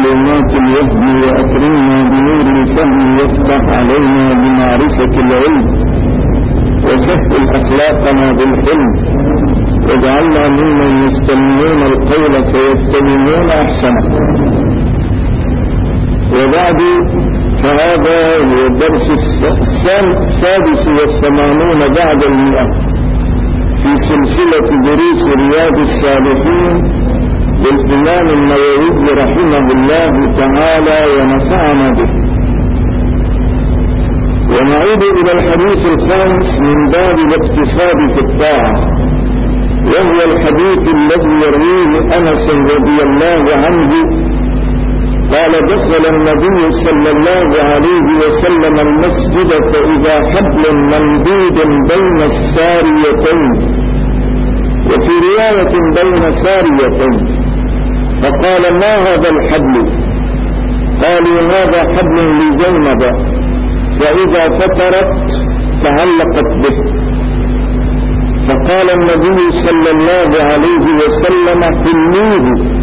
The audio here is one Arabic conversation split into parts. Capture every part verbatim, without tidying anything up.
ظلمات الوهم وأكرمنا بنور الفهم وافتح علينا بمعرفة العلم وسهل أخلاقنا بالحلم واجعلنا ممن يستمعون القول فيتبعون أحسنه. وبعد، فهذا هو الدرس السادس والثمانون بعد المئة في سلسلة دروس رياض الصالحين للإمام النووي رحمه الله تعالى ونفعنا به. ونعود إلى الحديث الخامس من باب الاقتصاد في الطاعة، وهو الحديث الذي يرويه أنس رضي الله عنه قال: دخل النبي صلى الله عليه وسلم المسجد فإذا حبل ممدود بين الساريتين، وفي رواية بين ساريتين، فقال: ما هذا الحبل؟ قالوا: هذا حبل لزينب، فإذا فترت تعلقت به. فقال النبي صلى الله عليه وسلم: حلوه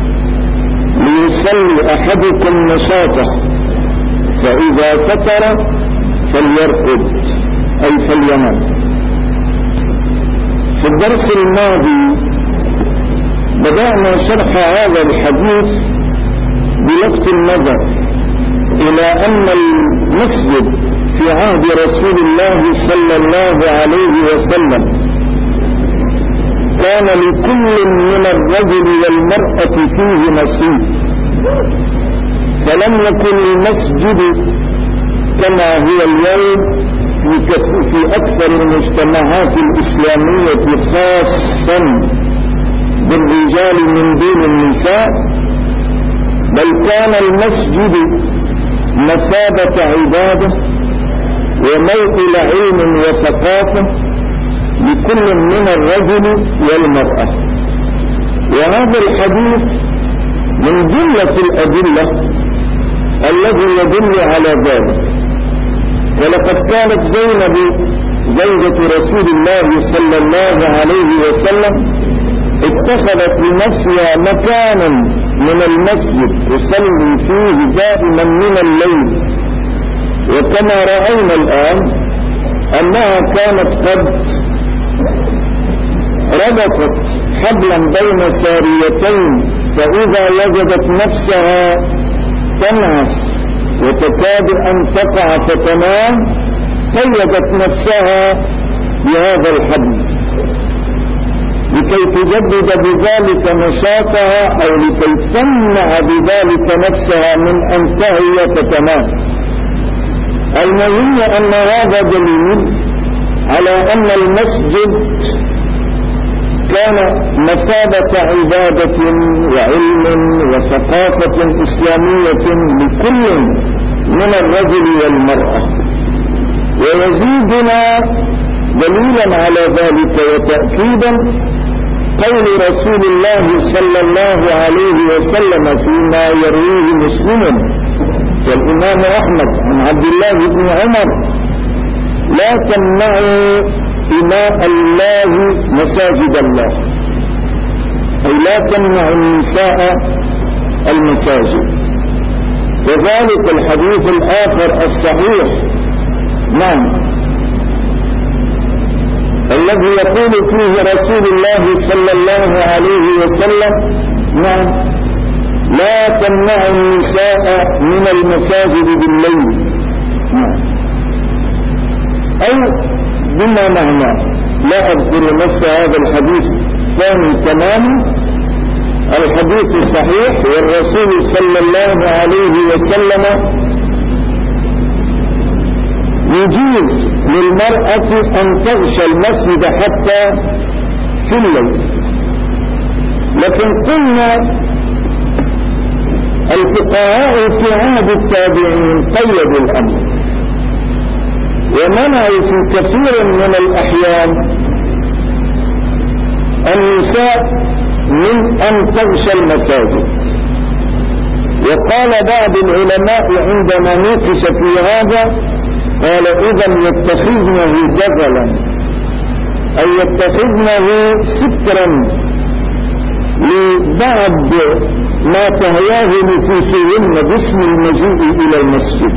ليصلي أحدكم نشاطه، فإذا فتر فليرقد، أي فلينام. في الدرس الماضي بدأنا شرح هذا الحديث بلفت النظر إلى أن المسجد في عهد رسول الله صلى الله عليه وسلم كان لكل من الرجل والمرأة فيه نصيب، فلم يكن المسجد كما هو اليوم في أكثر المجتمعات الإسلامية خاصا بالرجال من دون النساء، بل كان المسجد مثابة عبادة وموئل علم وثقافة لكل من الرجل والمرأة. وهذا الحديث من جملة الأدلة الذي يدل على ذلك. ولقد كانت زينب زوجة رسول الله صلى الله عليه وسلم اتخذت لنفسها مكانا من المسجد تصلي فيه دائما من الليل، وكما رأينا الآن أنها كانت قد ربطت حبلا بين ساريتين، فإذا وجدت نفسها تنعس وتكاد أن تقع فتنام قيدت نفسها بهذا الحبل لكي تجدد بذلك نشاطها، أو لكي تمنع بذلك نفسها من أن تهي فتنام. المهم أن هذا دليل على أن المسجد كان مثابة عبادة وعلم وثقافة إسلامية لكل من الرجل والمرأة. ويزيدنا دليلا على ذلك وتأكيدا قول رسول الله صلى الله عليه وسلم فيما يرويه مسلم والإمام أحمد عن عبد الله بن عمر: لا تمنعوا إماء الله مساجد الله، أي لا تمنع النساء المساجد. وذلك الحديث الآخر الصحيح نعم الذي يقول فيه رسول الله صلى الله عليه وسلم: نعم لا تمنع النساء من المساجد بالليل، نعم، أو بما معنى لا أذكر نفس هذا الحديث ثاني تماما. الحديث صحيح، والرسول صلى الله عليه وسلم يجيز للمرأة أن تغشى المسجد حتى في الليل. لكن قلنا الفقهاء في عهد التابعين قيدوا الأمر ومنعوا في كثير من الأحيان النساء من أن تغشى المساجد. وقال بعض العلماء عندما نوقش في هذا قال: إذا يتخذنه جبلا، أي يتخذنه سترا لبعض ما تهواه نفوسهن باسم المجيء إلى المسجد.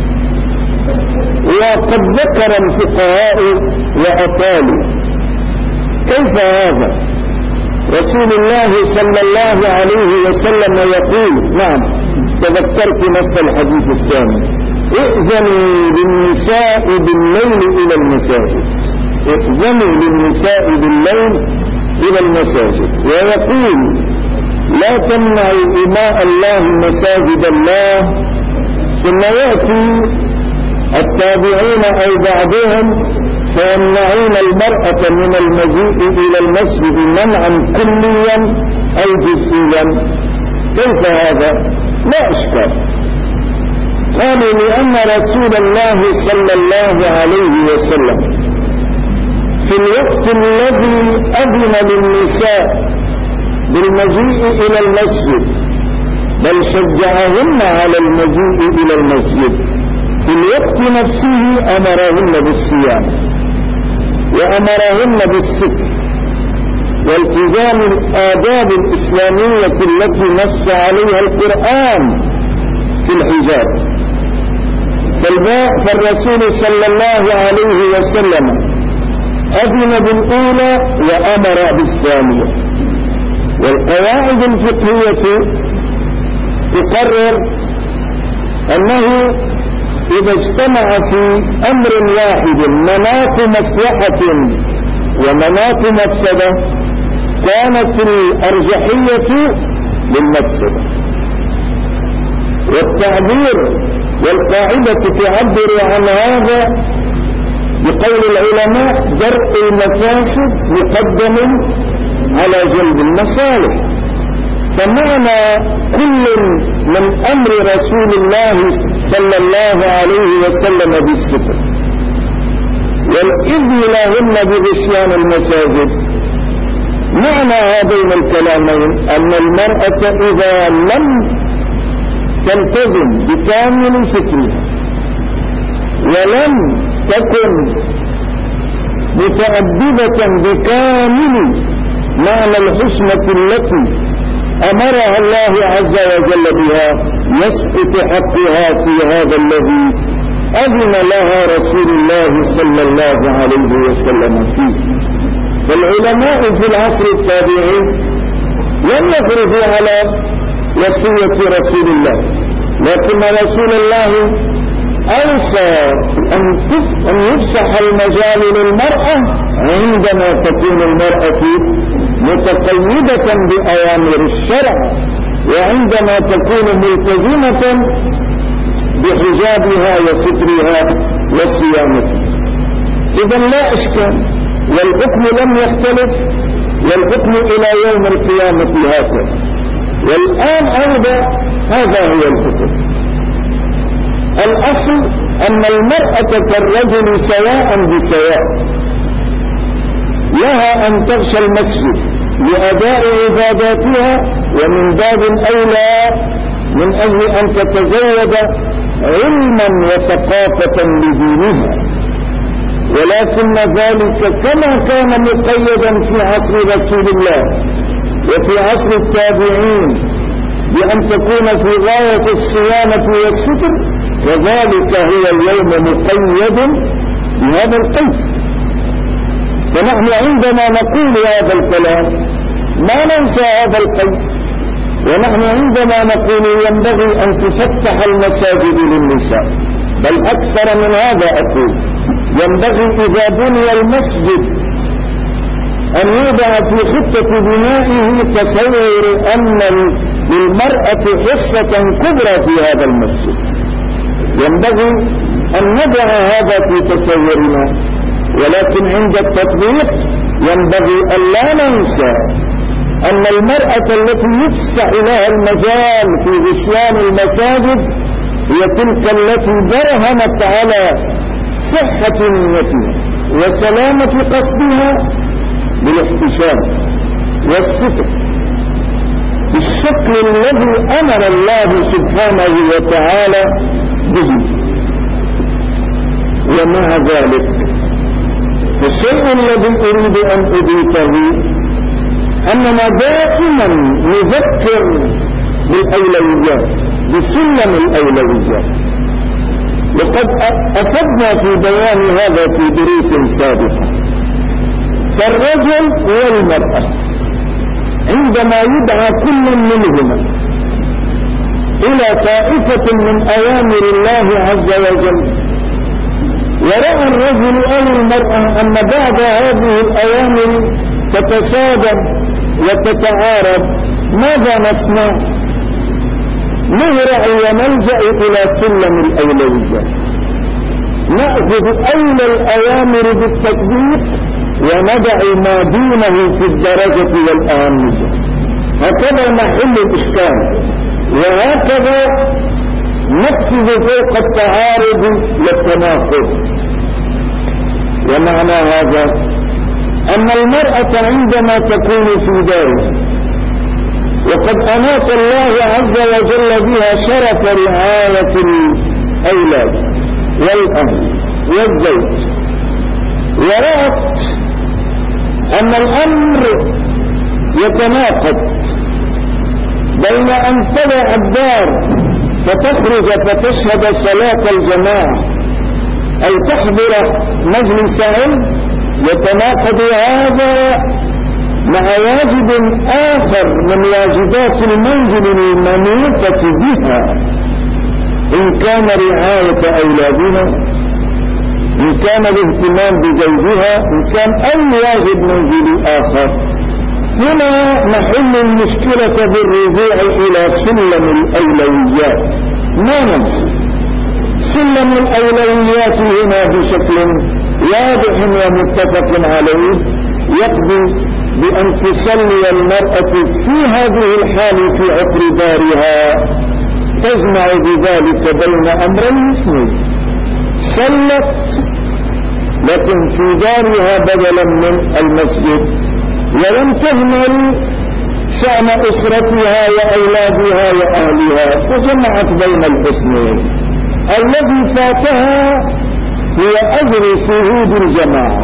وقد ذكر الفقهاء وأطالوا كيف هذا. رسول الله صلى الله عليه وسلم يقول، نعم تذكرت نص الحديث الثاني، ائذنوا للنساء بالليل إلى المساجد، ائذنوا للنساء بالليل إلى المساجد. ويقول لا تمنعوا إماء الله مساجد الله. ثم يأتي التابعين أو بعضهم فيمنعون المرأة من المجيء إلى المسجد منعا كليا أو جزئيا. كيف هذا؟ لا إشكال. قالوا لأن رسول الله صلى الله عليه وسلم في الوقت الذي أذن للنساء بالمجيء إلى المسجد، بل شجعهن على المجيء إلى المسجد، في الوقت نفسه أمرهن بالصيام وأمرهن بالستر والتزام الآداب الإسلامية التي نص عليها القرآن في الحجاب. فالرسول صلى الله عليه وسلم أذن بالأولى وأمر بالثانية. والقواعد الفقهية تقرر أنه إذا اجتمع في أمر واحد مناط مصلحة ومناط مفسدة كانت الأرجحية للمفسدة. والتعبير والقاعدة تعبر عن هذا بقول العلماء درء المفاسد مقدم على جلب المصالح. فمعنى كل من أمر رسول الله صلى الله عليه وسلم بالستر والإذن لهن بغشيان المساجد، معنى هذين الكلامين أن المرأة إذا لم تلتزم بكامل سترها ولم تكن متأدبة بكامل معنى الحسنة التي أمرها الله عز وجل بها، يسقط حقها في هذا الذي أذن لها رسول الله صلى الله عليه وسلم فيه. فالعلماء في العصر التابعي لم يخرجوا على وصية رسول الله، لكن رسول الله أوصى أن يفسح المجال للمرأة عندما تكون المرأة متقيدة بأوامر الشرع وعندما تكون ملتزمة بحجابها وسترها وصيامتها. إذا لا إشكال، والحكم لم يختلف، والحكم إلى يوم القيامة هكذا. والآن أيضا هذا هو الحكم. الأصل أن المرأة كالرجل سواء بسواء، لها أن تغشى المسجد لأداء عباداتها، ومن باب أولى من أجل أن تتزود علما وثقافة لدينها. ولكن ذلك كما كان مقيدا في عصر رسول الله وفي عصر التابعين بأن تكون في غاية الصيانة والستر، كذلك هو اليوم مقيد بهذا القيد. فنحن عندما نقول هذا الكلام ما ننسى هذا القيد، ونحن عندما نقول ينبغي أن تفتح المساجد للنساء، بل أكثر من هذا أقول ينبغي إذا بني المسجد أن يوضع في خطة بنائه تصور أن للمرأة حصة كبرى في هذا المسجد. ينبغي أن نضع هذا في تصورنا، ولكن عند التطبيق ينبغي أن لا ننسى أن المرأة التي يفسح لها المجال في غشيان المساجد هي تلك التي برهنت على صحة نيتها وسلامة قصدها بالاحتشام والستر بالشكل الذي أمر الله سبحانه وتعالى به. ومع ذلك الشيء الذي أريد أن أضيفه أننا دائما نذكر بالأولويات، بسلم الأولويات، وقد أفدنا في بيان هذا في دروس سابقة. فالرجل والمرأة عندما يدعى كل منهما إلى طائفة من أوامر الله عز وجل، ورأى الرجل أو المرأة أن بعض هذه الأوامر تتصادم وتتعارض، ماذا نصنع؟ نهرع ونلجأ إلى سلم الأولويات، نأخذ أولى الأوامر بالتطبيق وندع ما دونه في الدرجة والأهمية. هكذا محل الإشكال، وهكذا نقفز فوق التعارض والتناقض. ومعنى هذا أن المرأة عندما تكون في دارها وقد أناط الله عز وجل بها شرف رعاية الأولاد والأهل والزوج، ورأت أن الأمر يتناقض بين أن تدع الدار فتخرج فتشهد صلاة الجماعة أو تحضر مجلس علم، يتناقض هذا مع واجب آخر من واجبات المنزل المنوطة بها، إن كان رعاية أولادها، إن كان الاهتمام بزوجها، إن كان أي واجب منزلي آخر. هنا محل المشكلة بالرجوع إلى سلم الأولويات. ما ننسى سلم الأولويات هنا بشكل واضح ومتفق عليه يقضي بأن تصلي المرأة في هذه الحال في عقر دارها، تجمع بذلك بين أمرين اثنين: صلت لكن في دارها بدلا من المسجد، ولم تهمل شأن أسرتها وأولادها وأهلها، فجمعت بين الحسنين. الذي فاتها هو أجر شهود الجماعة،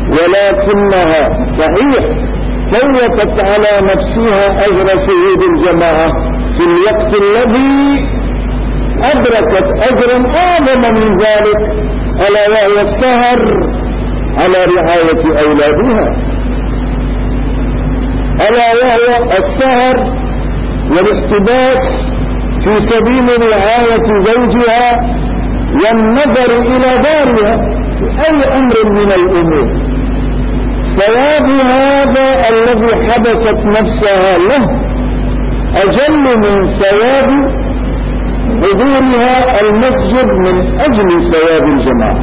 ولكنها صحيح فوتت على نفسها أجر شهود الجماعة في الوقت الذي أدركت أجرا أعظم من ذلك، ألا وهو السهر على رعاية أولادها، ألا وهو السهر والاحتباس في سبيل رعاية زوجها والنظر إلى دارها في أي أمر من الأمور. ثواب هذا الذي حبست نفسها له أجل من ثواب حضورها المسجد من أجل ثواب الجماعة.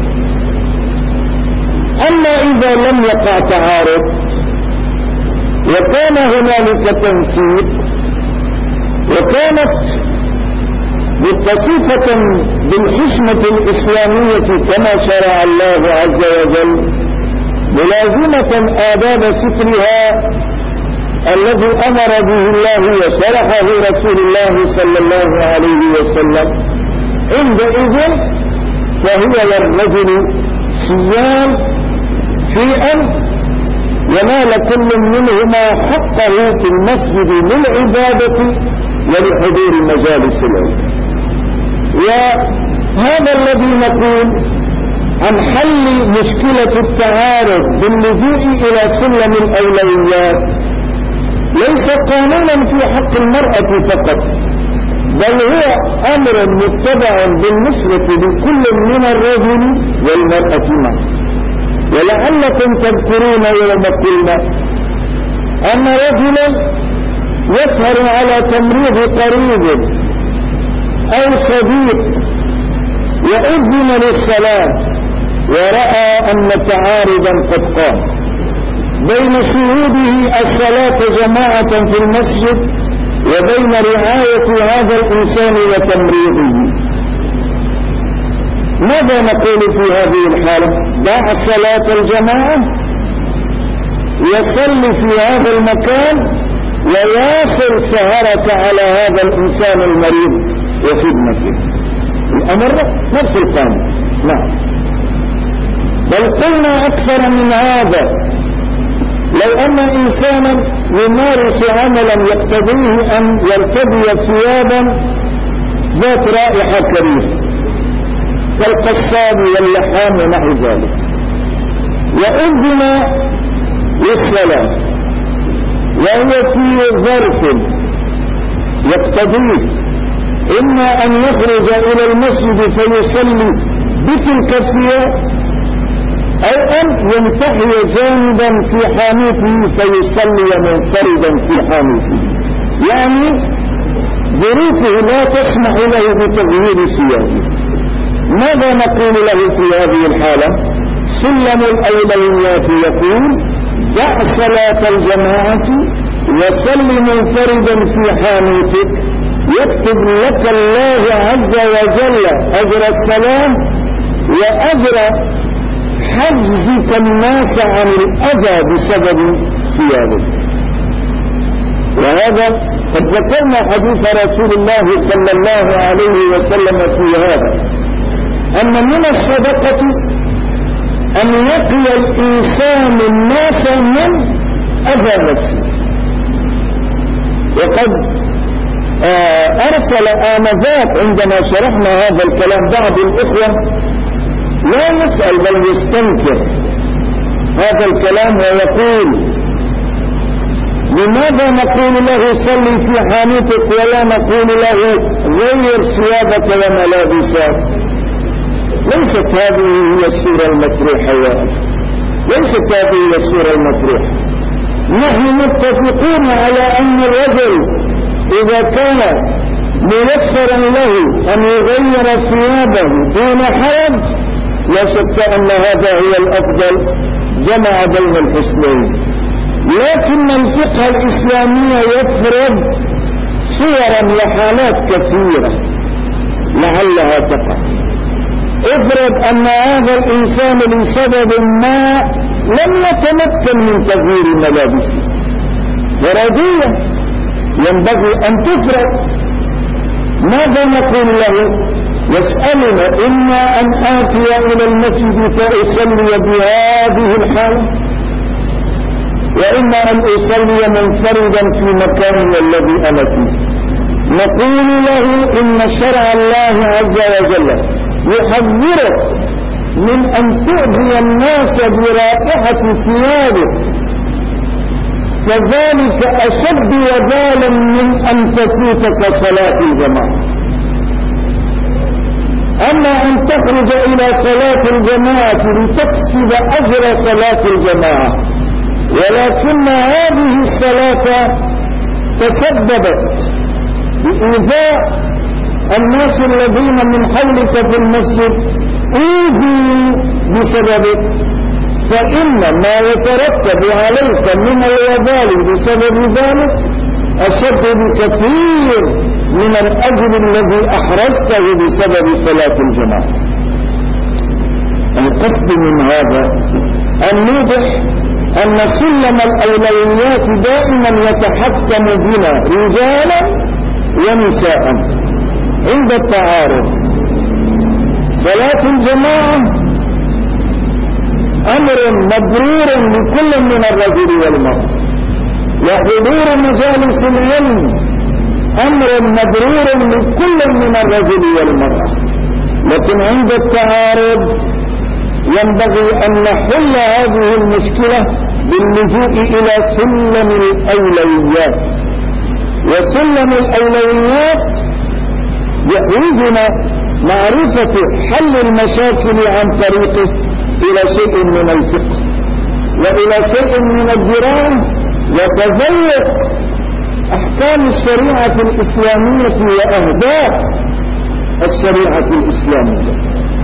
أما إذا لم يقع تعارض وكان هنالك تنسيق وكانت متصفة بالحكمة الإسلامية كما شرع الله عز وجل، ملازمة آداب سترها الذي أمر به الله وشرحه رسول الله صلى الله عليه وسلم، عندئذ فهو للرجل صيام في أن ينال كل منهما حقه في المسجد للعبادة ولحضور مجالس العلم. وهذا الذي نقول عن حل مشكلة التعارض باللجوء إلى سلم الأولويات ليس قانونا في حق المرأة فقط، بل هو أمر متبع بالنسبة لكل من الرجل والمرأة معا. ولعلكم تذكرون يوم قلنا أن رجلا يسهر على تمريض قريب أو صديق وأذن للصلاة ورأى أن تعارضا قد قام بين شهوده الصلاة جماعة في المسجد وبين رعاية هذا الإنسان وتمريضه. ماذا نقول في هذه الحالة؟ دع صلاة الجماعة يصلي في هذا المكان ويواصل سهرك على هذا الإنسان المريض وخدمته. الأمر نفس القانون. نعم، بل قلنا أكثر من هذا، لو أن إنسانا يمارس عملا يقتضيه أن يرتدي ثيابا ذات رائحة كريهة كالقصاب واللحام ونحو ذلك، وأذن للصلاة وهو في ظرف يقتضيه إما أن يخرج إلى المسجد فيصلي بتلك الثياب أو أن ينتحي جانبا في حانوته فيصلي منفردا في حانوته، يعني ظروفه لا تسمح له بتغيير ثيابه. ماذا نقول له في هذه الحالة؟ سلم الأولويات يقول دع صلاة الجماعة وصل منفردا في حانوتك، يكتب لك الله عز وجل أجر السلام وأجر حجزك الناس عن الأذى بسبب ثيابك. وهذا قد ذكرنا حديث رسول الله صلى الله عليه وسلم في هذا، أن من الصدقة أن يقي الإنسان الناس من أذى نفسه. وقد أرسل آنذاك عندما شرحنا هذا الكلام بعض الإخوة لا يسأل بل يستنكر هذا الكلام ويقول لماذا نقول له صلي في حانوتك ولا نقول له غير ثيابك وملابسك؟ ليست هذه هي الصورة المطروحة يا أخي، ليست هذه هي الصورة المطروحة. نحن متفقون على أن الرجل إذا كان ميسرا له أن يغير ثيابه دون حرج لا شك أن هذا هو الأفضل، جمع بين الحسنين. لكن الفقه الإسلامي يفرض صورا وحالات كثيرة لعلها تقع. افرض أن هذا الإنسان لسبب ما لم يتمكن من تغيير ملابسه، فرضية ينبغي أن تفرض. ماذا نقول له؟ يسألنا إما أن آتي إلى المسجد فأصلي بهذه الحالة وإما أن أصلي منفردا في مكاني الذي أنا فيه. نقول له إن شرع الله عز وجل يحذرك من أن تؤذي الناس برائحة ثيابك، فذلك أشد وبالا من أن تفوتك صلاة الجماعة. أما أن تخرج إلى صلاة الجماعة لتكسب أجر صلاة الجماعة، ولكن هذه الصلاة تسببت بإيذاء الناس الذين من حولك في المسجد أوذوا بسببك، فإن ما يترتب عليك من الوبال بسبب ذلك أشد بكثير من الأجر الذي أحرزته بسبب صلاة الجماعة. القصد من هذا أن نوضح أن سلم الأولويات دائما يتحكم بنا رجالا ونساء عند التعارض. صلاة الجماعة أمر مبرور لكل من الرجل والمرأة، وحضور مجالس العلم أمر مبرور لكل من الرجل والمرأة، لكن عند التعارض ينبغي أن نحل هذه المشكلة باللجوء إلى سلم الأولويات. وسلم الأولويات يعوزنا معرفة حل المشاكل عن طريقه إلى شيء من الفقه وإلى شيء من الدراية وتذوق أحكام الشريعة الإسلامية وأهداف الشريعة الإسلامية.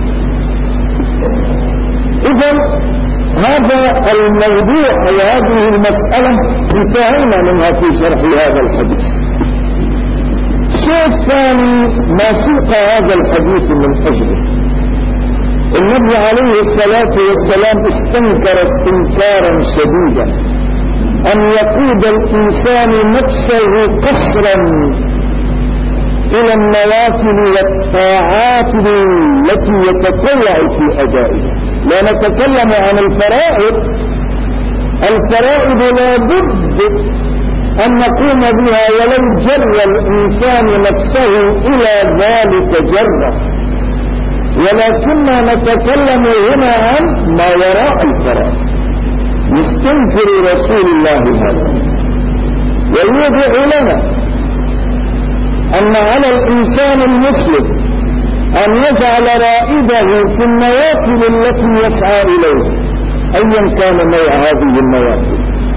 إذن هذا الموضوع وهذه المسألة انتهينا منها في شرح هذا الحديث. الشيء الثاني ما سوق هذا الحديث من أجله، النبي عليه الصلاة والسلام استنكر استنكارا شديدا أن يقود الإنسان نفسه قصرا إلى النوافل والطاعات التي يتطوع في أدائها. لا نتكلم عن الفرائض، الفرائض لا بد أن نقوم بها ولو جر الإنسان نفسه إلى ذلك جرة، ولكننا نتكلم هنا عن ما وراء الفراغ. نستنكر رسول الله هذا ويوضع لنا أن على الإنسان المسلم أن يجعل رائده في النوافل التي يسعى إليها أيا كان نوع هذه النوافل،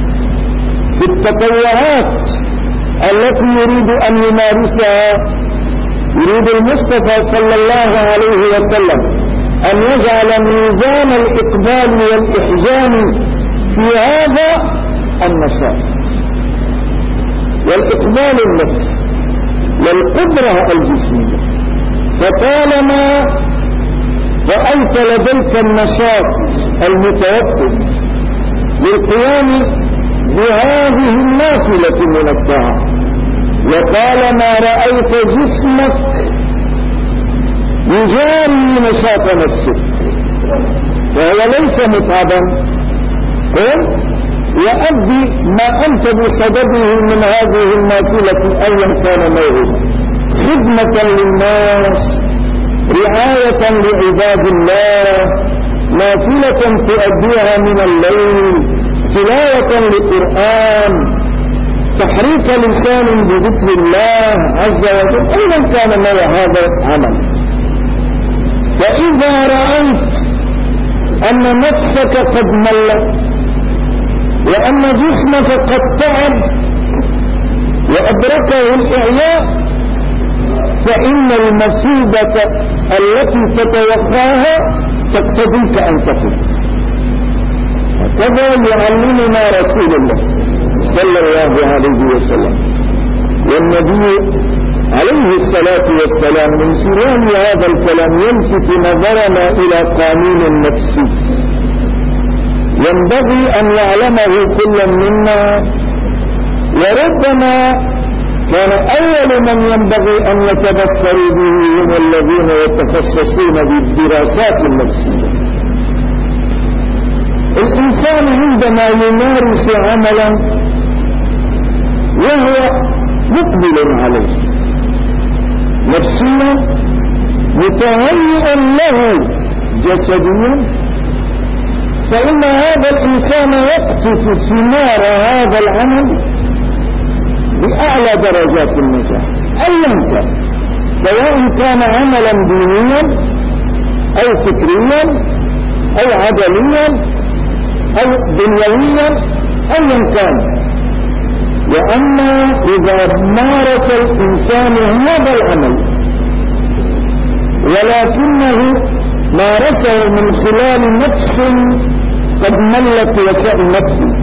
بالتطوعات التي يريد أن يمارسها. يريد المصطفى صلى الله عليه وسلم أن يجعل ميزان الإقبال والإحجام في هذا النشاط والإقبال النفسي والقدرة الجسمية. فطالما رأيت لديك النشاط المتوقف للقيام بهذه النافلة من الطاعة، وطالما رأيت جسمك يجاري نشاط نفسك وهو ليس متعبا، وأدي ما أنت بصدده من هذه النافلة أيا كان موعدا، خدمة للناس، رعاية لعباد الله، نافلة تؤديها من الليل، تلاوة للقرآن، تحريك لسان بذكر الله عز وجل، أيضا كان نوع هذا العمل. فإذا رأيت أن نفسك قد ملت وأن جسمك قد تعب وأدركه الإعياء، فإن المصيبة التي تتوقعها تقتضيك أن تقف. هكذا يعلمنا رسول الله صلى الله عليه وسلم. والنبي عليه الصلاة والسلام من خلال هذا الكلام يلفت نظرنا إلى قانون نفسي ينبغي أن يعلمه كل منا، وربما كان أول من ينبغي أن يتبصروا به هم الذين يتخصصون بالدراسات النفسية. الإنسان عندما يمارس عملا وهو مقبل عليه نفسيا متهيئا له جسديا، فإن هذا الإنسان يقطف ثمار هذا العمل بأعلى درجات النجاح أيا كان، سواء كان عملا دينيا أو فكريا أو عدليا أو دنيويا أيا كان. وأما إذا مارس الإنسان هذا العمل ولكنه مارسه من خلال نفس قد ملت وسائل نفسه،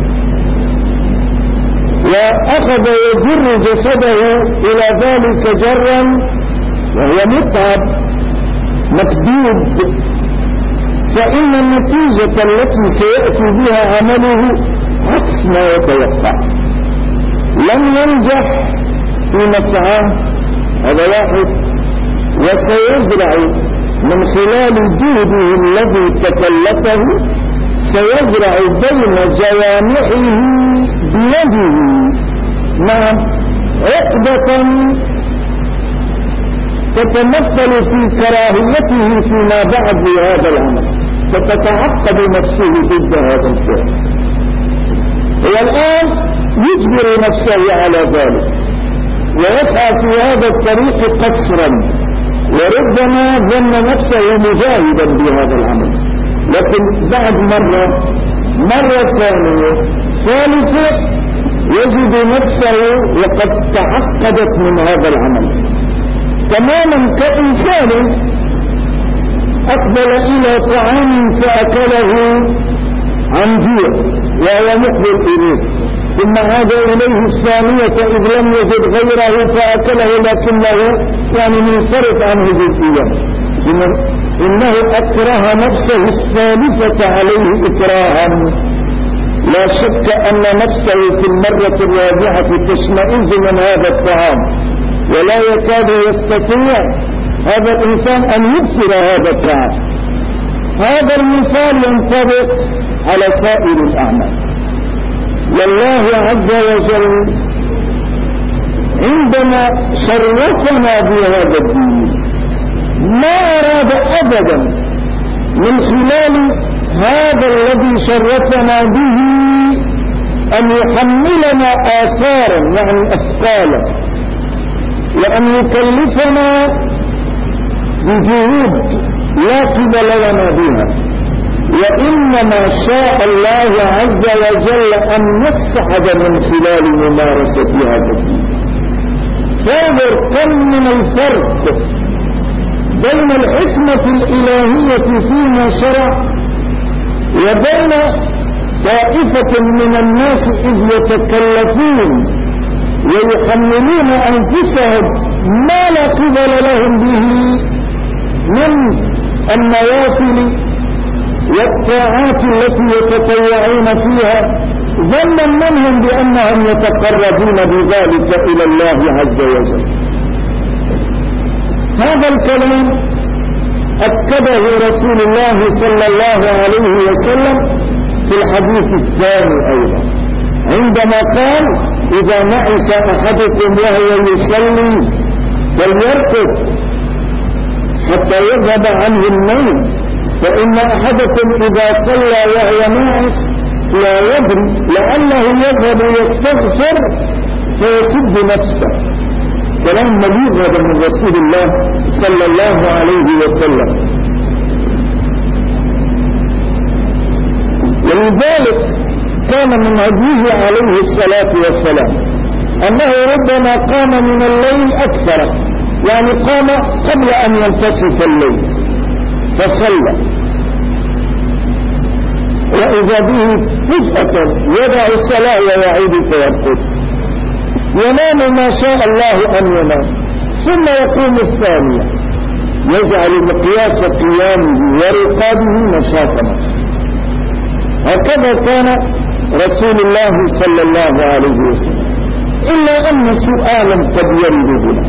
وأخذ يجر جسده إلى ذلك جرا وهو متعب مكدود، فإن النتيجة التي سيأتي بها عمله عكس ما يتوقع، لن ينجح في مسعاه هذا واحد، وسيزرع من خلال جهده الذي تكلفه سيزرع بين جوانحه بيده مع عقدة تتمثل في كراهيته فيما بعد لهذا العمل، فتتعقد نفسه ضد هذا الفعل. والآن يجبر نفسه على ذلك ويسعى في هذا الطريق قصرا، وربما ظن نفسه مجاهدا بهذا العمل، لكن بعد مرة مرة ثانية ثالثة يجد نفسه وقد تعقدت من هذا العمل تماما كإنسان أقبل إلى طعام فأكله عن جوع وهو مقبل إليه، ثم عاد إليه الثانية إذ لم يجد غيره فأكله لكنه يعني منصرف عنه جزئيا، إنه أكره نفسه الثالثة عليه إكراها. لا شك أن نفسه في المرة الرابعة تشمئز من هذا الطعام، ولا يكاد يستطيع هذا الإنسان أن يبصر هذا الطعام. هذا المثال ينطبق على سائر الأعمال، والله عز وجل عندما شرفنا بهذا الدين ما أراد أبدا من خلال هذا الذي شرفنا به أن يحملنا آثارا يعني أثقالا وأن يكلفنا بجهود لا قبل لنا بها، وإنما شاء الله عز وجل أن نسعد من خلال ممارسة هذا الدين. فانظر كم من الفرق بين الحكمة الإلهية فيما شرع وبين طائفة من الناس إذ يتكلفون ويحملون أنفسهم ما لا قبل لهم به من النوافل والطاعات التي يتطوعون فيها ظنا منهم بأنهم يتقربون بذلك إلى الله عز وجل. هذا الكلام أكده رسول الله صلى الله عليه وسلم في الحديث الثاني أيضا عندما قال إذا نعس أحدكم وهو يصلي فليرقد حتى يذهب عنه النوم، فإن أحدكم إذا صلى وهو ناعس لا يدري لعله يذهب يستغفر فيسب نفسه. كلام مجيد هذا من رسول الله صلى الله عليه وسلم. ولذلك كان من هديه عليه الصلاة والسلام أنه ربما قام من الليل أكثر، يعني قام قبل أن ينتصف الليل فصلى، وإذا به فجأة يدع الصلاة ويعيد فيرقد، ينام ما شاء الله أن ينام، ثم يقوم الثانية يجعل مقياس قيامه ورقاده نشاط نفسه. هكذا كان رسول الله صلى الله عليه وسلم. إلا أن سؤالا قد يرد بنا،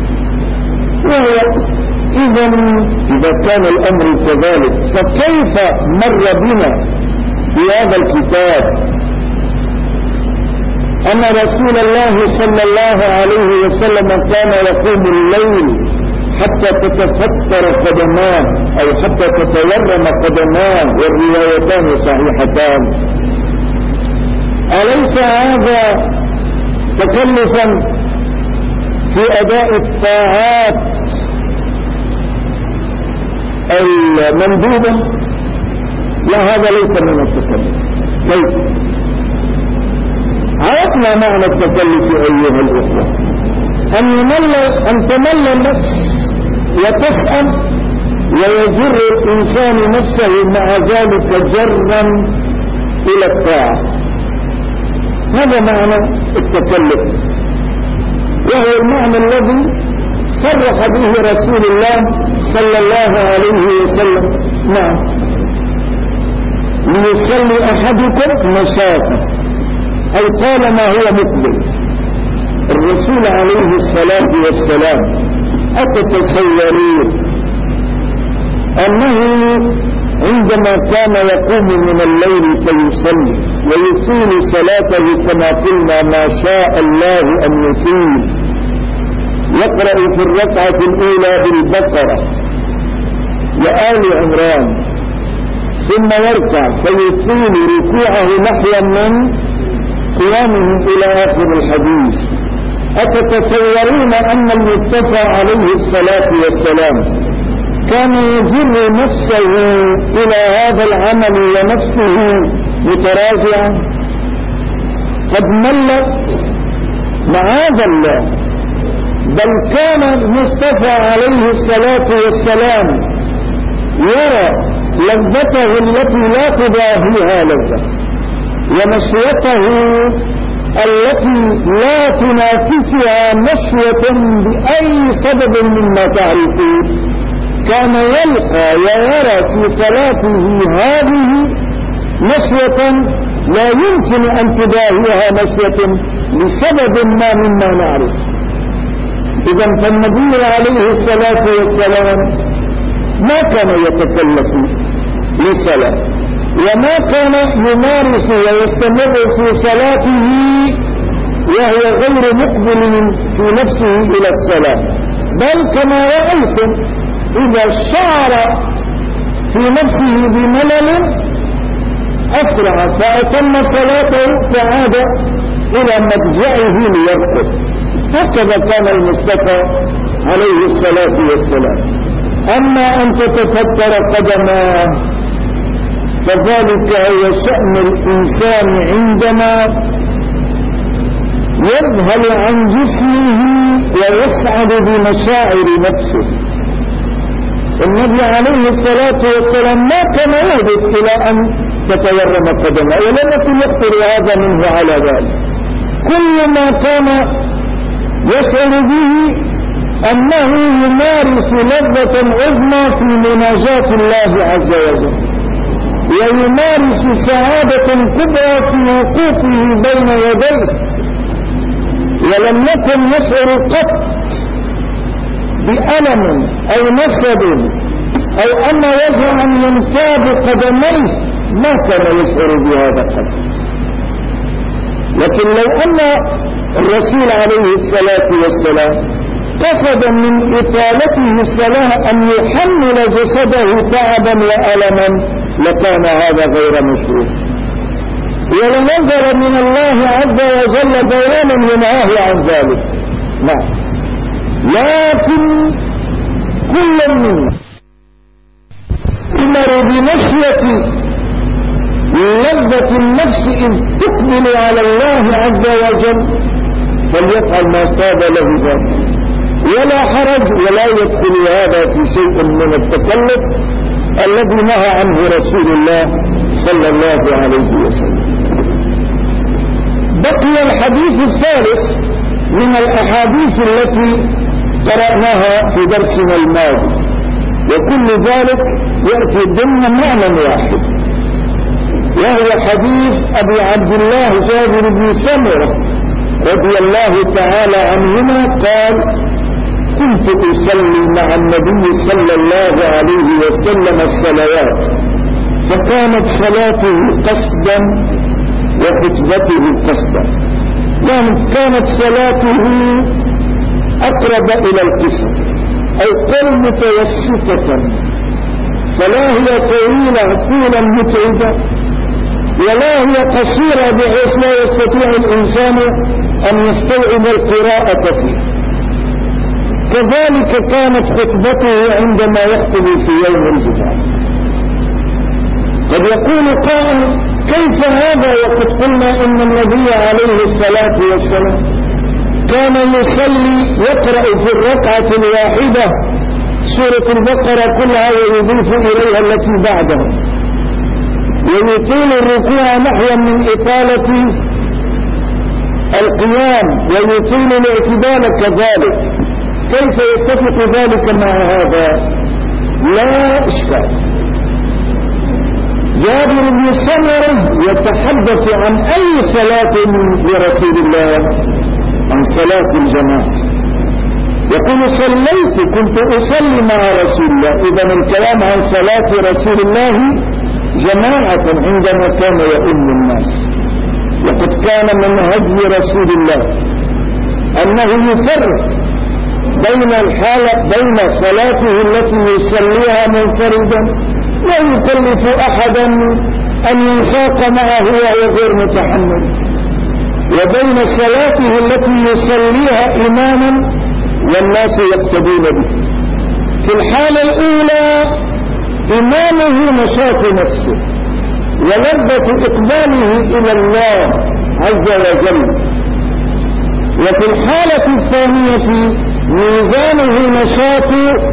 وهو إذا إذا كان الأمر كذلك فكيف مر بنا في هذا الكتاب أن رسول الله صلى الله عليه وسلم كان يقوم الليل حتى تتفتر قدماه أو حتى تتورم قدماه، والروايتان صحيحتان؟ أليس هذا تكلفا في أداء الطاعات المندوبة؟ لا، هذا ليس من التكلف. كيف؟ عرفنا معنى التكلف أيها الأخوة، أن يمل أن تمل النفس وتسأل ويجر الإنسان نفسه مع ذلك جرا إلى الطاعة. هذا معنى التكلف، وهو المعنى الذي صرح به رسول الله صلى الله عليه وسلم. نعم، ليصلي أحدكم نشاطا، أي طالما هو مقبل. الرسول عليه الصلاة والسلام أتتصورون أنه عندما كان يقوم من الليل فيصلي ويطيل صلاته كما قلنا ما شاء الله أن يطيل، يقرأ في الركعة الأولى بالبقرة وآل عمران، ثم يركع فيطيل ركوعه نحوا من قيامه إلى آخر الحديث. أتتصورون أن المصطفى عليه الصلاة والسلام كان يجر نفسه إلى هذا العمل ونفسه متراجعا؟ قد مل معاذ الله، بل كان المصطفى عليه الصلاة والسلام يرى لذته التي لا تضاهيها لذة، ومشيته التي لا تنافسها مشية بأي سبب مما تعرفون. كان يلقى ويرى في صلاته هذه مشية لا يمكن أن تضاهيها مشية لسبب ما مما نعرف. إذا فالنبي عليه الصلاة والسلام ما كان يتكلف للصلاة، وما كان يمارس ويستمر في صلاته وهو غير مقبل في نفسه إلى الصلاة، بل كما رأيتم إذا شعر في نفسه بملل أسرع فأتم صلاته فعاد إلى مضجعه ليرقد. هكذا كان المصطفى عليه الصلاة والسلام. أما أن تتفتر قدماه فذلك هو شأن الإنسان عندما يذهل عن جسمه ويسعد بمشاعر نفسه. النبي عليه الصلاة والسلام ما كان يهدف إلى أن تتورم قدمه، ولم يكن يخطر هذا منه على ذلك. كل ما كان يشعر به أنه يمارس لذة عظمى في مناجاة الله عز وجل، ويمارس سعادة كبرى في وقوفه بين يديه، ولم يكن يشعر قط بألم أو نصب أو أن وجعا ينتاب قدميه، ما كان يشعر بهذا قط. لكن لو أن الرسول عليه الصلاة والسلام قصد من إطالته الصلاة أن يحمل جسده تعبا وألما لكان هذا غير مشروع، ولنظر من الله عز وجل بيانا ينهاه عن ذلك. نعم، لكن كل من أمر بنشية لذة النفس إذ تقبل على الله عز وجل فليفعل ما صاب له ذلك، ولا حرج، ولا يدخل هذا في شيء من التكلف الذي نهى عنه رسول الله صلى الله عليه وسلم. بقي الحديث الثالث من الأحاديث التي قرأناها في درسنا الماضي، وكل ذلك يأتي ضمن معنى واحد، وهو حديث أبي عبد الله جابر بن سمرة رضي الله تعالى عنهما قال: كنت أصلي مع النبي صلى الله عليه وسلم الصلوات، فكانت صلاته قصدا وخطبته قصدا، يعني كانت صلاته أقرب إلى القصر أو قل متوسطة، فلا هي طويلة طولا متعبة ولا هي قصيرة بحيث لا يستطيع الإنسان أن يستوعب القراءة فيه. كذلك كانت خطبته عندما يخطب في يوم الجمعة. قد يقول قائل: كيف هذا وقد قلنا إن النبي عليه الصلاة والسلام كان يصلي يقرأ في الركعة الواحدة سورة البقرة كلها ويضيف إليها التي بعدها، ويطيل الركوع نحو من إطالة القيام ويطيل الاعتدال كذلك. كيف يتفق ذلك مع هذا؟ لا إشكال. جابر بن سمرة يتحدث عن أي صلاة لرسول الله؟ عن صلاة الجماعة. يقول: صليت، كنت أصلي مع رسول الله. إذن الكلام عن صلاة رسول الله جماعة عندما كان يؤم الناس. وقد كان من هدي رسول الله أنه يفرق بين الحالة بين صلاته التي يصليها منفردا لا يكلف أحدا أن ينساق معه وهو غير متحمل، وبين صلاته التي يصليها إماما والناس يقتدون به. في الحالة الأولى إمامه نشاط نفسه ولذة إقباله إلى الله عز وجل، وفي الحالة الثانية ميزانه نشاط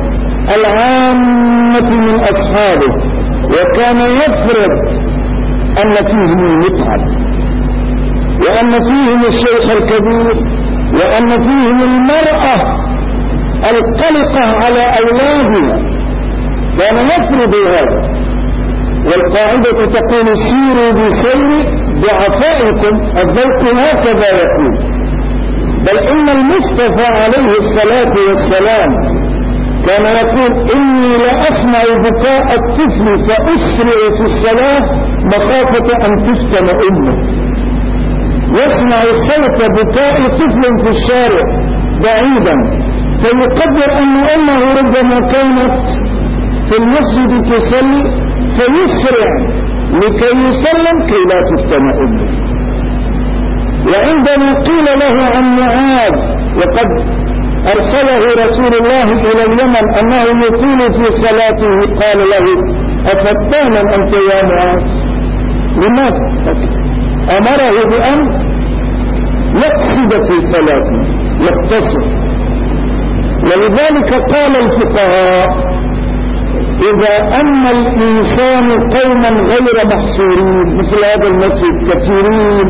العامة من أصحابه، وكان يفرض أن فيهم المتعب وأن فيهم الشيخ الكبير وأن فيهم المرأة القلقة على أولادها، كان يفرض هذا. والقاعدة تقول: سيروا بسير ضعفائكم، الذوق هكذا يقول. بل إن المصطفى عليه الصلاة والسلام كان يقول: إني لأسمع بكاء الطفل فأسرع في الصلاة مخافة أن تفتن أمه. يسمع صوت بكاء طفل في الشارع بعيدا، فيقدر أن أمه ربما كانت في المسجد تصلي فيسرع لكي يسلم كي لا تفتن أمه. وعندما قيل له عن معاذ وقد أرسله رسول الله إلى اليمن أنه يطيل في صلاته قال له أفتانا أنت يا معاذ؟ لماذا؟ أمره بأن يقصد في صلاته يختصر. ولذلك قال الفقهاء إذا أن الإنسان قوما غير محصورين مثل هذا المسجد كثيرين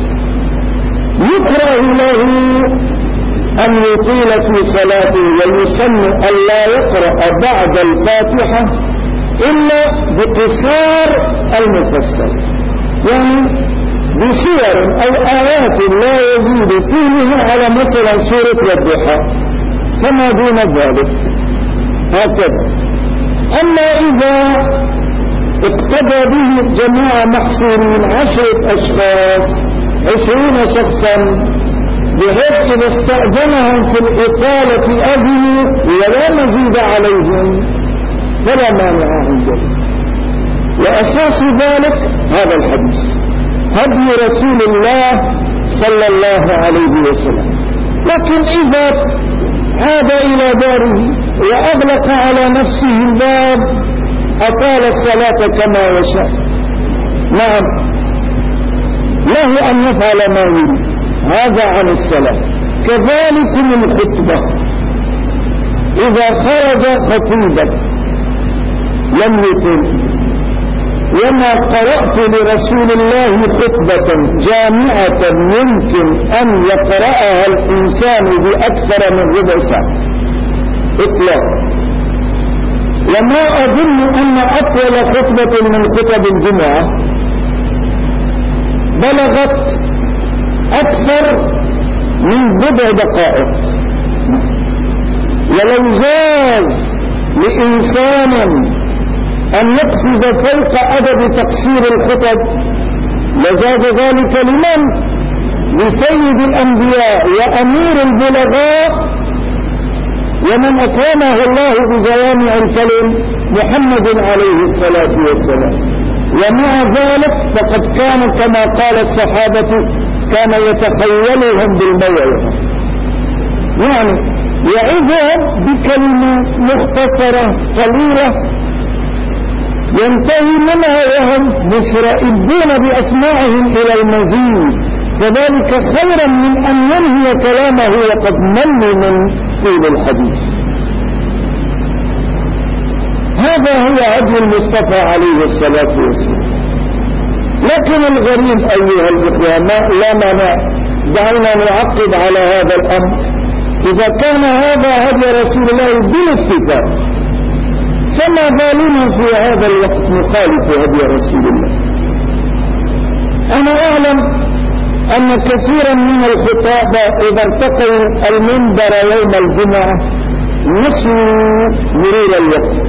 يكره له أن يطيل في صلاته، ويسن أن لا يقرأ بعد الفاتحة إلا بقصار المفسر، يعني بسور أو آيات لا يزيد فيها على مثلا سورة الضحى فما دون ذلك هكذا. أما إذا اقتدى به جماعة محصورين عشرة أشخاص عشرين شخصا بحيث إذا استأذنهم في الإطالة أذنوا ولا مزيد عليهم فلا مانع عنده. وأساس ذلك هذا الحديث هدي رسول الله صلى الله عليه وسلم. لكن إذا عاد إلى داره وأغلق على نفسه الباب أطال الصلاة كما يشاء، نعم له أن يفعل ما يريد، هذا عن الصلاة. كذلك من الخطبة إذا خرج خطيبا لم يطل. وما قرأت لرسول الله خطبة جامعة يمكن أن يقرأها الإنسان بأكثر من ربع ساعة إطلاق. وما أظن أن أطول خطبة من خطب الجمعة بلغت أكثر من بضع دقائق. ولو جاز لإنسان أن يقفز فوق عدد تقصير الخطب لزاد ذلك لمن؟ لسيد الأنبياء وأمير البلغاء ومن أكرمه الله بجوامع الكلم محمد عليه الصلاة والسلام. ومع ذلك فقد كان كما قال الصحابة كان يتخيلهم بالموعظة، يعني يعظهم بكلمة مختصرة قليلة ينتهي منها وهم مشرئبون بأسماعهم إلى المزيد، فذلك خيرا من أن ينهي كلامه وقد مل من طول الحديث. هذا هو هدي المصطفى عليه الصلاة والسلام. لكن الغريب أيها الإخوة لا مانع دعونا نعقد على هذا الأمر. إذا كان هذا هدي رسول الله بالاتفاق فما بالنا في هذا الوقت نخالف هدي رسول الله؟ أنا أعلم أن كثيرا من الخطابة إذا ارتقوا المنبر يوم الجمعة نسوا مرور الوقت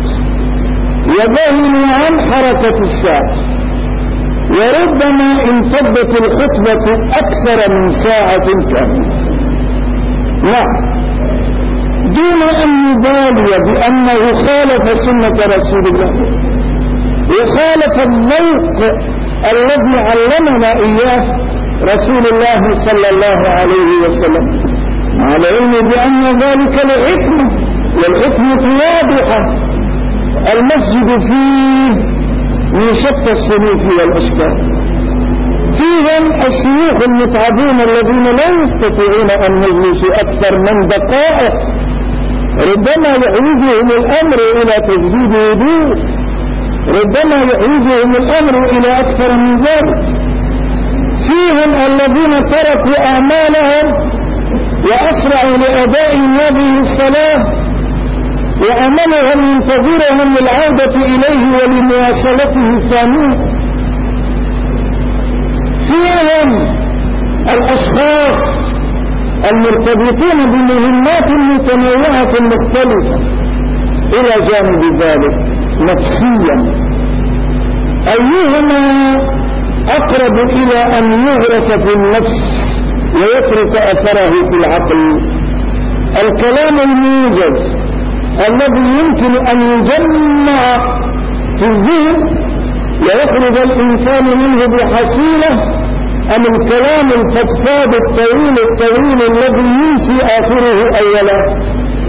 وذهلوا عن حركة الساعة، وربما امتدت الخطبة أكثر من ساعة كاملة. نعم، دون أن يبالي بأنه خالف سنة رسول الله وخالف الذوق الذي علمنا إياه رسول الله صلى الله عليه وسلم، على العلم بأن ذلك لحكمة، والحكمة واضحة. المسجد فيه من شتى الصنوف والأشكال، فيهم الشيوخ المتعبون الذين لا يستطيعون أن يجلسوا أكثر من دقائق، ربما يعيدهم الأمر إلى تجديد وضوء، ربما يعيدهم الأمر إلى أكثر من ذلك. فيهم الذين تركوا أعمالهم وأسرعوا لأداء هذه الصلاة وأملهم ينتظرهم للعودة إليه ولمواصلته ثانية. فيهم الأشخاص المرتبطين بمهمات متنوعة مختلفة. إلى جانب ذلك نفسيا أيهما أقرب إلى أن يغرس في النفس ويترك أثره في العقل. الكلام الموجز الذي يمكن أن يجمع في الذهن ويخرج الإنسان منه بحصيلة، أم الكلام الفضفاض الطويل الطويل الذي ينسي آخره أولا؟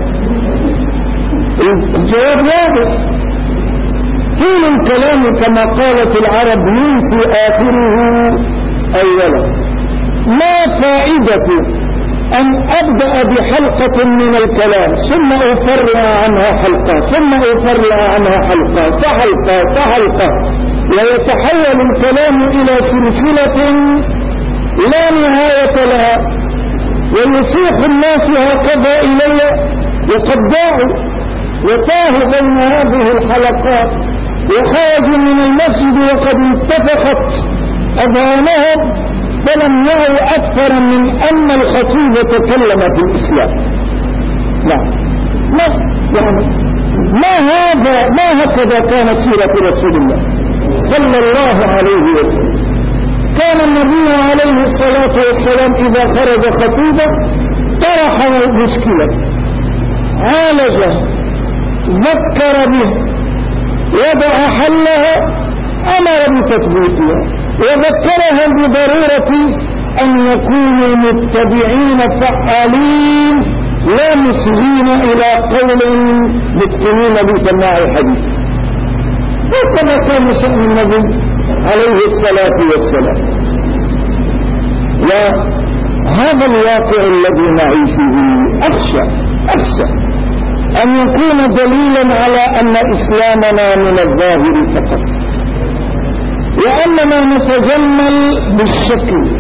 الجواب واضح. طول الكلام كما قالت العرب ينسي آخره أولا. ما فائدة أن أبدأ بحلقة من الكلام ثم أفرع عنها حلقة ثم أفرع عنها حلقة فحلقة فحلقة ويتحول الكلام إلى سلسلة لا نهاية لها، ويصيح الناس هكذا إلي وقد ضاعوا وتاهوا بين هذه الحلقات وخرجوا من المسجد وقد انتفخت أذهانهم فلم يروا أكثر من أن الخطيب تكلم في الإسلام. لا ما يعني ما هذا ما هكذا كان سيرة رسول الله صلى الله عليه وسلم. كان النبي عليه الصلاة والسلام إذا خرج خطيبا طرح المشكلة، عالجه، ذكر به، وضع حلها، أمر بتثبيتها، وذكرها بضرورة أن يكونوا متبعين فعالين لا مسلمين إلى قول متقنين بسماع الحديث. وكما كان شأن النبي عليه الصلاة والسلام. وهذا الواقع الذي نعيش به أخشى أخشى أن يكون دليلا على أن إسلامنا من الظاهر فقط، وأننا نتجمل بالشكل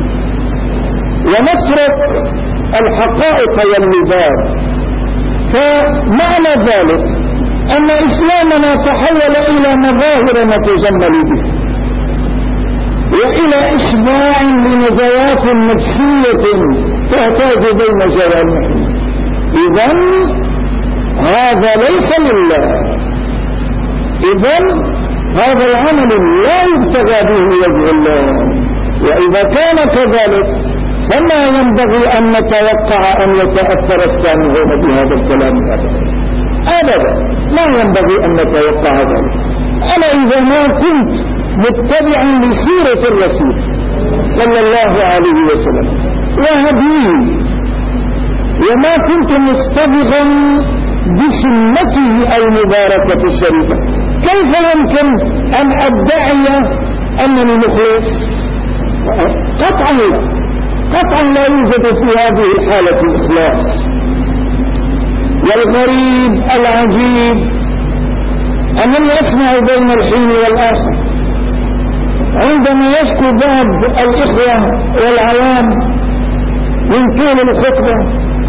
ونترك الحقائق واللباب. فمعنى ذلك أن إسلامنا تحول إلى مظاهر نتجمل به وإلى إشباع لنزوات نفسية تحتاج بين جوانحنا. إذن هذا ليس لله، إذن هذا العمل لا يبتغى به وجه الله. وإذا كان كذلك فما ينبغي أن نتوقع أن يتأثر السامعون بهذا الكلام أبدا أبدا، لا ينبغي أن نتوقع ذلك. أنا إذا ما كنت متبعا لسيرة الرسول صلى الله عليه وسلم وهديه، وما كنت مستبغا بسنته المباركة الشريفة، كيف يمكن أن أدعي أنني مخلص؟ قطعا قطعا لا يوجد في هذه الحالة الإخلاص. والغريب العجيب أنني أسمع بين الحين والآخر عندما يشكو بعض الإخوة والعوام من طول الخطبة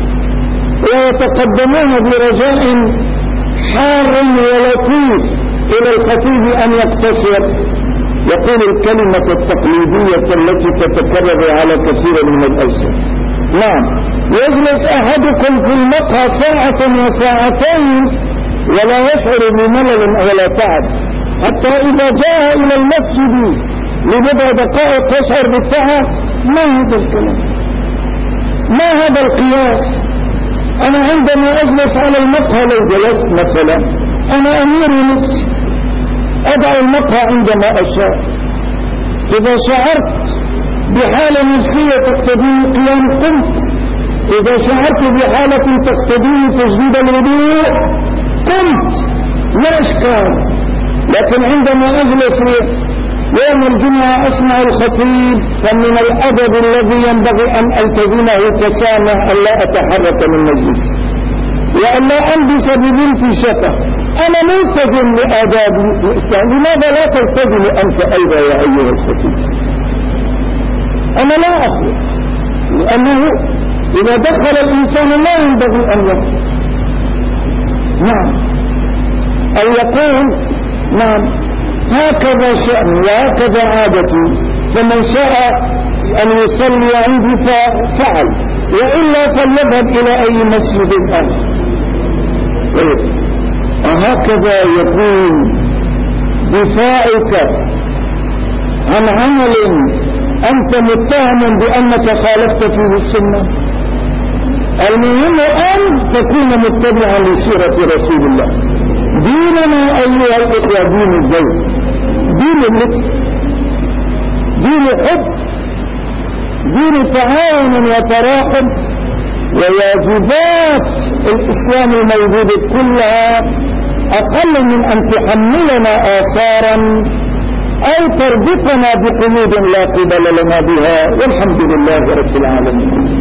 ويتقدمون برجاء حار ولطيف إلى الخطيب أن يقتصر، يقول الكلمة التقليدية التي تتكرر على كثير من الألسنة. نعم، يجلس أحدكم في المقهى ساعة وساعتين ولا يشعر بملل ولا تعب، حتى إذا جاء إلى المسجد لبضع دقائق يشعر بالتعب. ما هذا الكلام؟ ما هذا القياس؟ أنا عندما أجلس على المقهى لو جلست مثلا أنا أمير نفسي، أدع المقهى عندما أشاء. إذا شعرت بحالة نفسية تقتضي قيام قمت، إذا شعرت بحالة تقتضي تجديد الوضوء قمت، لا إشكال. لكن عندما أجلس يوم الجمعة أسمع الخطيب فمن الأدب الذي ينبغي أن ألتزمه كسامع أن لا أتحرك من مجلس وأن لا ألبس ببنت شفة. أنا ملتزم لآداب الإسلام، لماذا لا تلتزم أنت أيضا يا أيها الخطيب؟ أنا لا أخلق، لأنه إذا دخل الإنسان لا ينبغي أن يخلق. نعم، أو يقول نعم هكذا شأن وهكذا عادتي، فمن شاء أن يصلي عندي فعل، وإلا فليذهب إلى أي مسجد آخر. وهكذا يكون دفاعك عن عمل أنت متهم بأنك خالفت فيه السنة. المهم أن تكون متبعا لسيرة رسول الله. ديننا أيها الإخوة دين الزوج، دين اللطف، دين الحب، دين تعاون وتراحم، وواجبات الإسلام الموجودة كلها أقل من أن تحملنا آثارا أو تربطنا بقيود لا قبل لنا بها، والحمد لله رب العالمين.